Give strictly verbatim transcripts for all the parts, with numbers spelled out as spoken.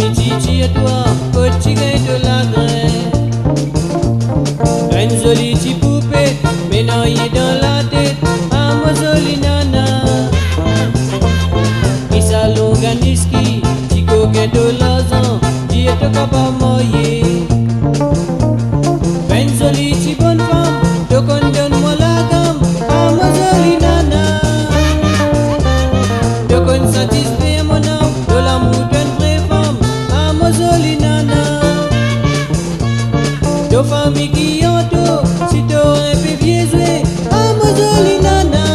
titi à toi, petit gain de la graine. Une jolie petite poupée, ménaillée dans la tête, à ma jolie nana. Qui salon ganiski, petit coquet de l'argent, qui est capable de moyer. Une jolie petite bonne femme, de donne-moi la gamme, à ma jolie nana. De qu'on satisfait mon âme, de l'amour d'une vraie femme, à ma jolie nana. De famille qui entoure, si t'aurais pu bien jouer, à ma jolie nana.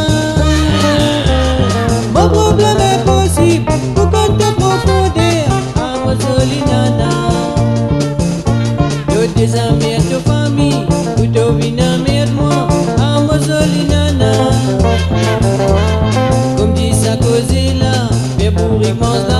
Mon problème est possible, pour qu'on te profondeur, à ma jolie nana. De tes amis et de famille, pour te venir de moi, à ma jolie nana. Comme dit ça cause là, mais pour y penser